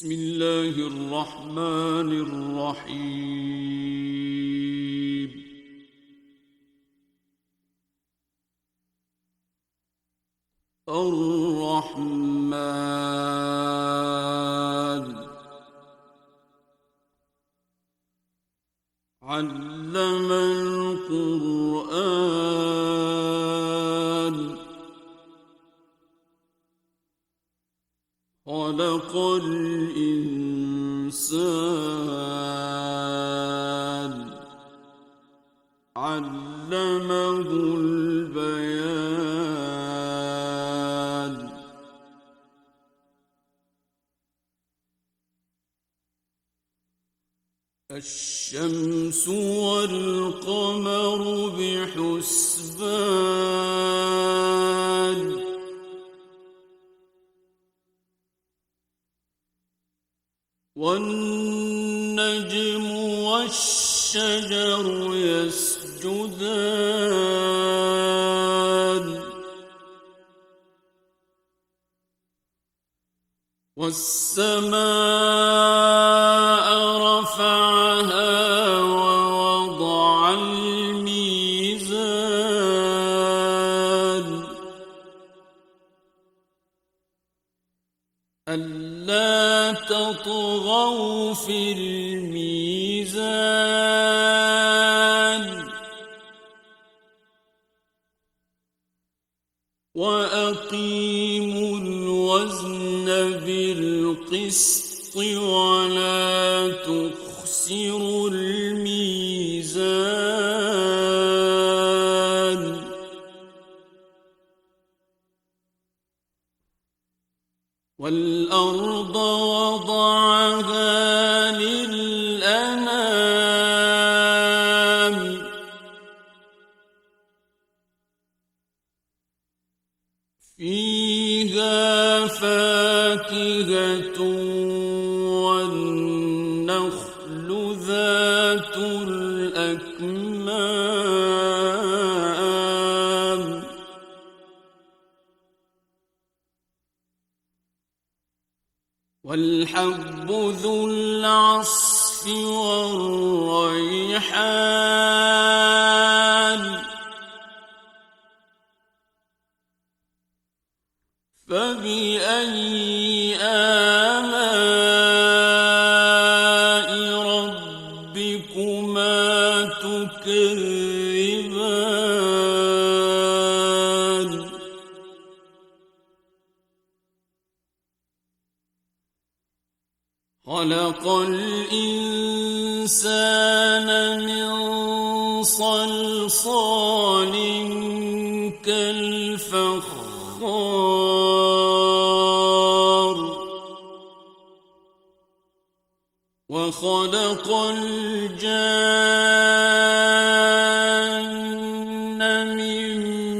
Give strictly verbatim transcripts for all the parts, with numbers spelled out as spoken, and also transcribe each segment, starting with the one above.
بسم الله الرحمن الرحيم. الرحمن علم القرآن خلق الإنسان علمه البيان. الشمس والقمر بحسبان والنجم والشجر يسجدان والسماء رفعها ووضع الميزان ألا تطغوا في الميزان وأقيموا الوزن بالقسط ولا تخسروا الميزان والأرض وضعها للأنام فيها فاكهة والنخل ذات الأكمام والحب ذو العصف والريحان فبأي آلاء ربكما تكذبان خلق الإنسان من صلصال كالفخار وخلق الجان من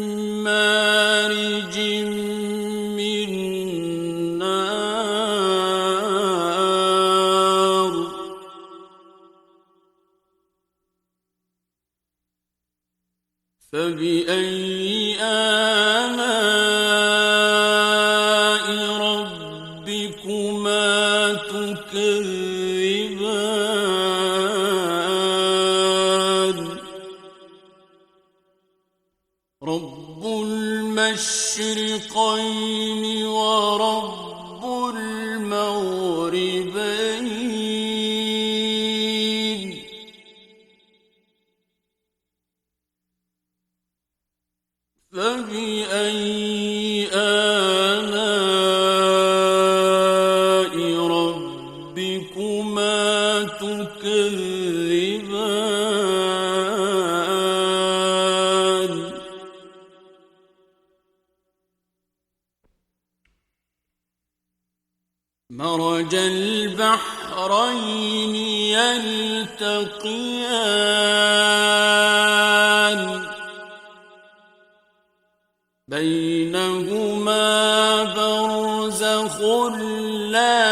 مارج من نار فبأي آلاء ربكما تكذبان رب المشرقين ورب المغربين فبأي آلاء ربكما تكذبان مرج البحرين يلتقيان بينهما برزخ لا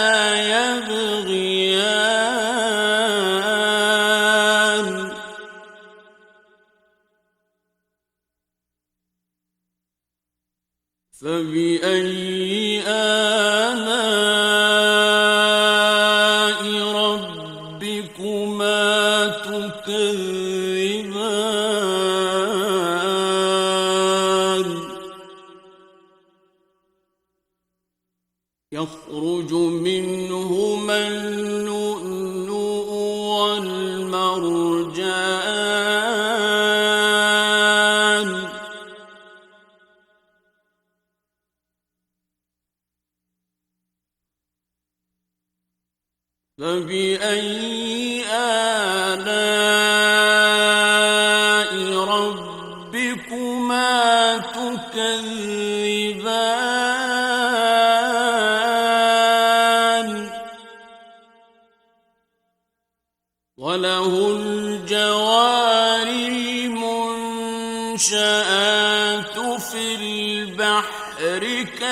يبغيان فبأي آلاء يخرج منهما اللؤلؤ والمرجان فبأي آلاء ربكما تكذبان وله الجوار المنشآت في البحر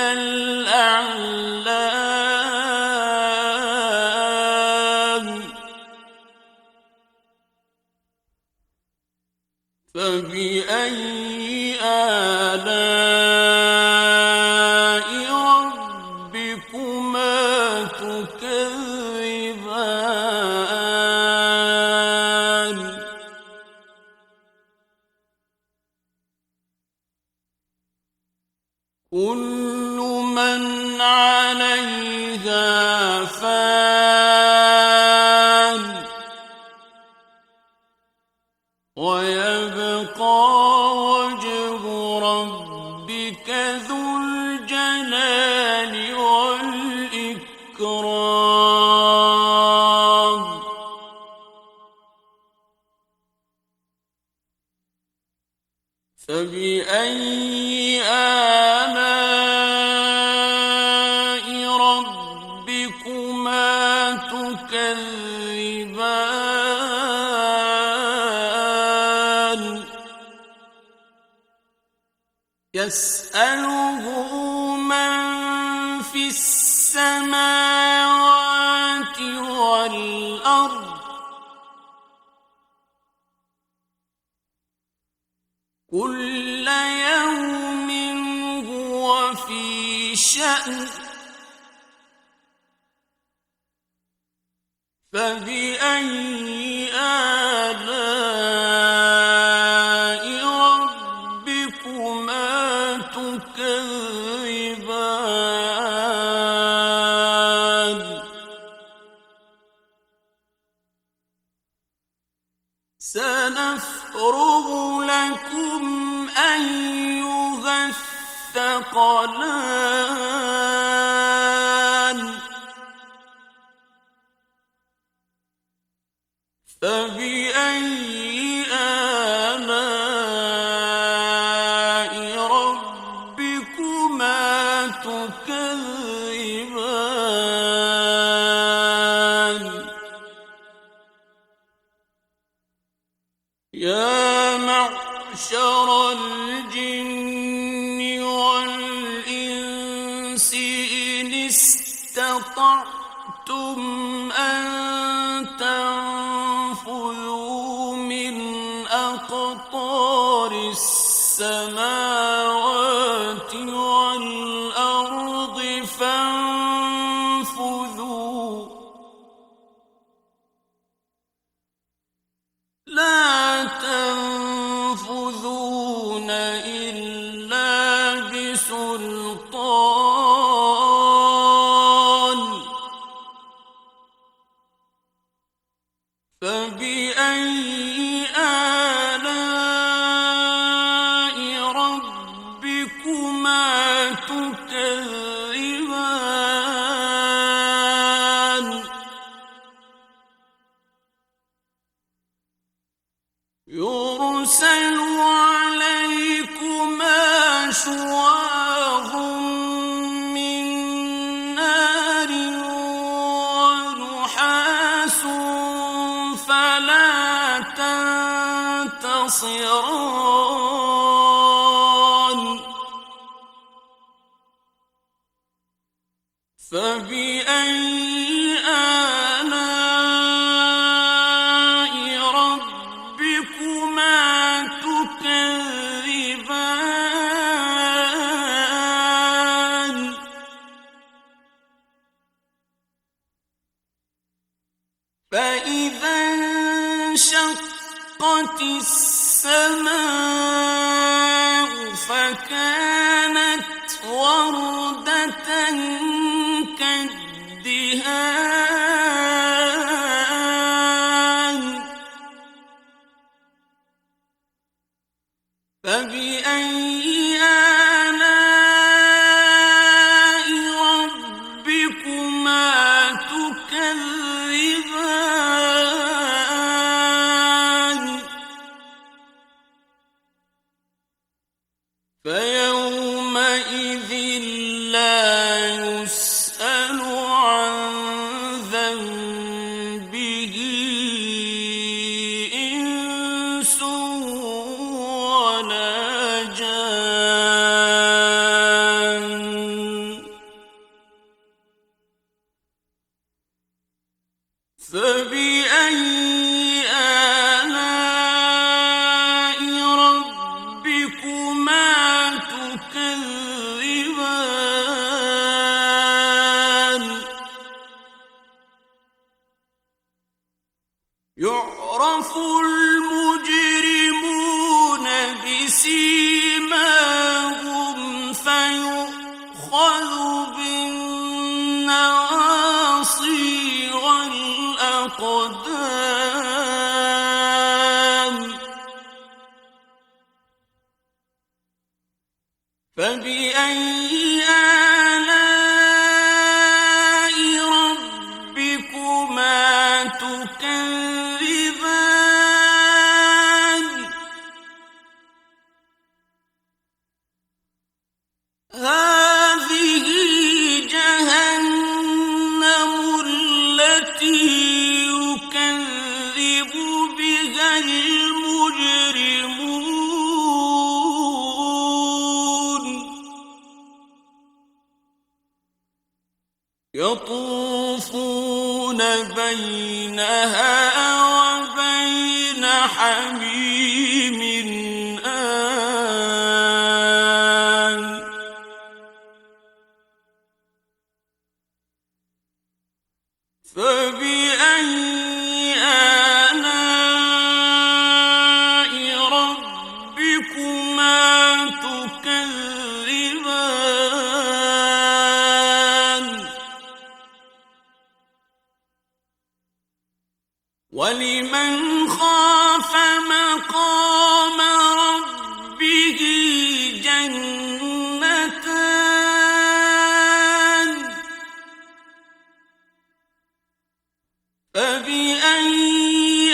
كالأعلام فبأي آلاء ربكما تكذبان كل من عليها فان ويبقى وجه ربك ذو الجلال والإكرام فبأي آلاء ربكما تكذبان يسأله من في السماوات والأرض كل يوم هو في شأن فبأي آلاء ربكما تكذبان سنفرغ لكم أيها الثقلان فبأي آلاء ربكما تكذبان يا معشر الجن والإنس إن استطعتم أن تنفذوا من أقطار السماوات والأرض فانفذوا لا تنفذون إلا بسلطان فبأي آلاء ربكما تكذبان يرسل عليكما شواظ من نار ونحاس فلا تنتصران فبأي آلاء ربكما تكذبان فإذا انشقت السماء فكانت وردة كالدهان فبأي آلاء ربكما تكذبان فيومئذ لا يسأل عن ذنبه إنس ولا جان فبأي آلاء ربكما تكذبان يعرف المجرمون بسيماهم فيؤخذ بالنواصي والأقدام فبأي آلاء ربكما تكذبان هذه جهنم التي يكذب بها المجرمون يطوفون بينها وبين حميم آن فبأي آلاء ربكما تكذبان ولمن خاف مقام ربه جنتان فبأي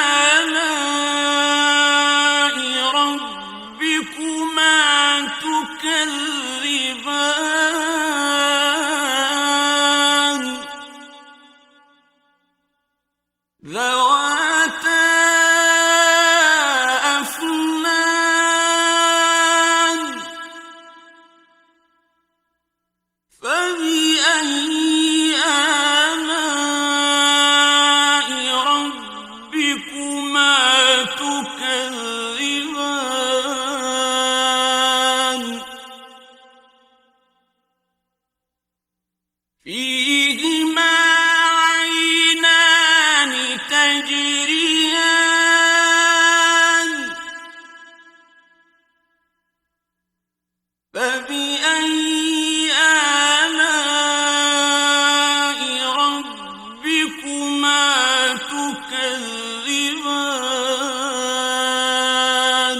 آلاء ربكما تكذبان ذواتا أفنان فبأي آلاء ربكما تكذبان فيهما عينان تجريان فبأي آلاء ربكما تكذبان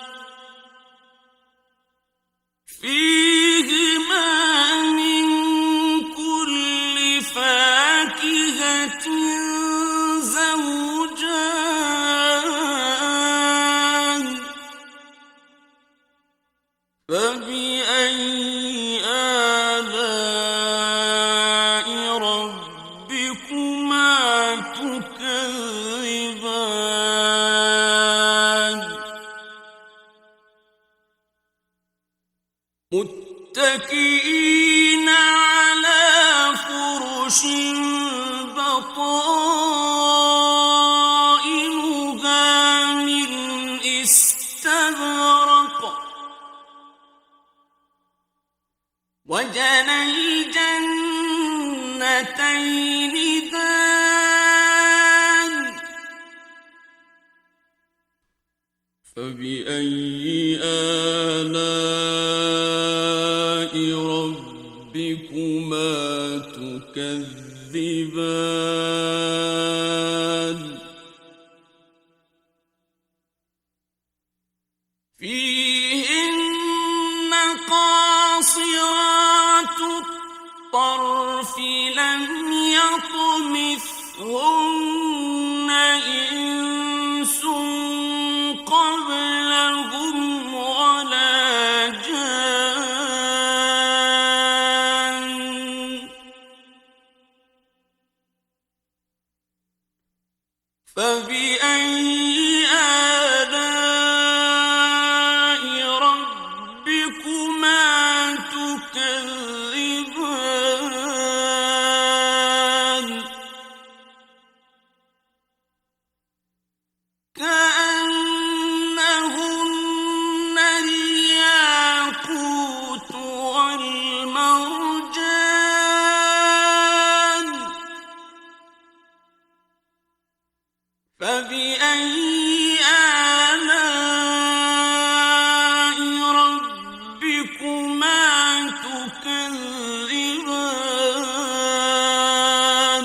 فيهما من كل فاكهة زوجان فبأي آلاء ربكما تكذبان متكئين على فرش بطائنها من استبرق وجنى الجنتين دان فبأي آلاء ربكما تكذبان فيهن قاصرات الطرف لم يطمثهن إنس قبلهم ولا جان فبأي آلاء ربكما تكذبان كأنهن الياقوت والمرجان فبأي آلاء ربكما تكذبان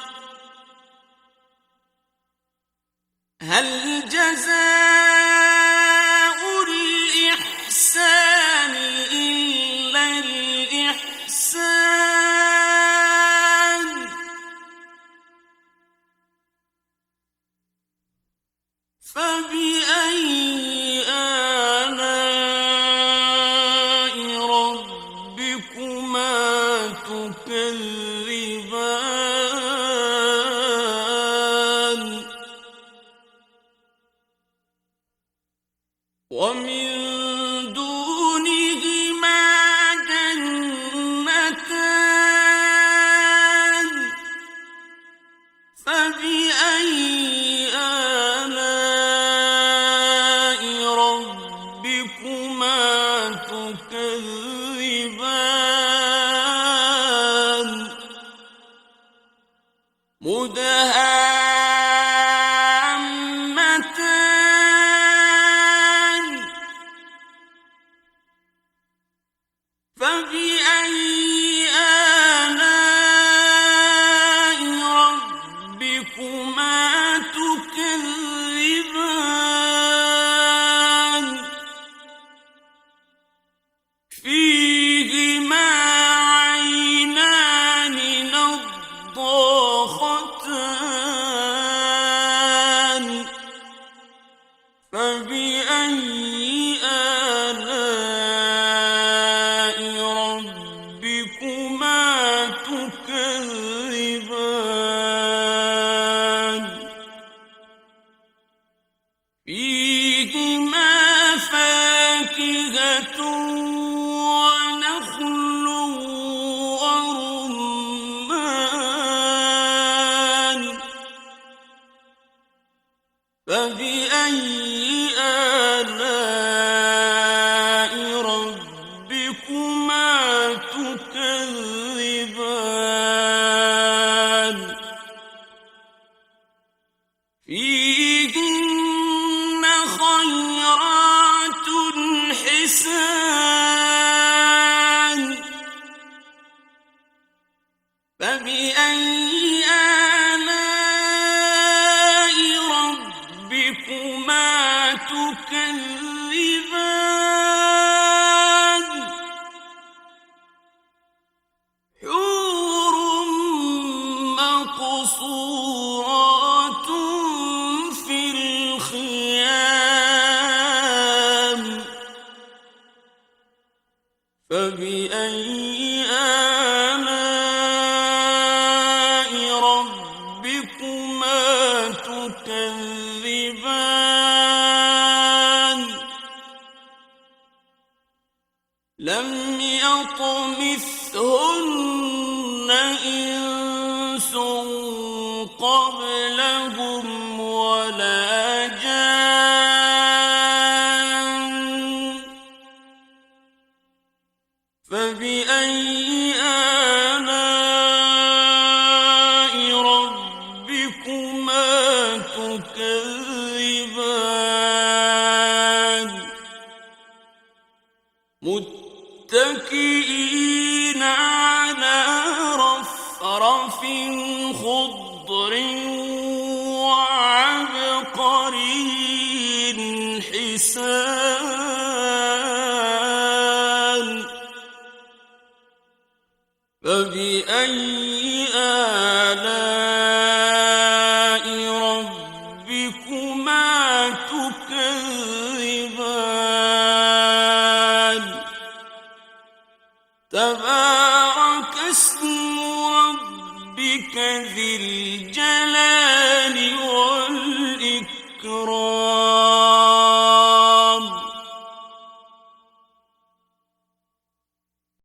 هل جزاء الإحسان إلا الإحسان فبأي آلاء ربكما تكذبان ومن دونهما جنتان فبأي آلاء ربكما تكذبان مدهامتان فبأي آلاء ربكما تكذبان فيهما عينان نضاختان فبأي آلاء ربكما تكذبان فيهما فاكهة ونخل ورمان فبأي آلاء ربكما تكذبان فيهن خيرات حسان فبأي آلاء ربكما تكذبان حور مقصورات في الخيام فبأي آلاء ربكما تكذبان لم يطمثهن إنس قبلهم ولا جان فبأي آلاء ربكما تكذبان متكئين على رفرف خضر وعبقري حسان فبأي آلاء ربكما تكذبان تبارك اسم ربك ذي الجلال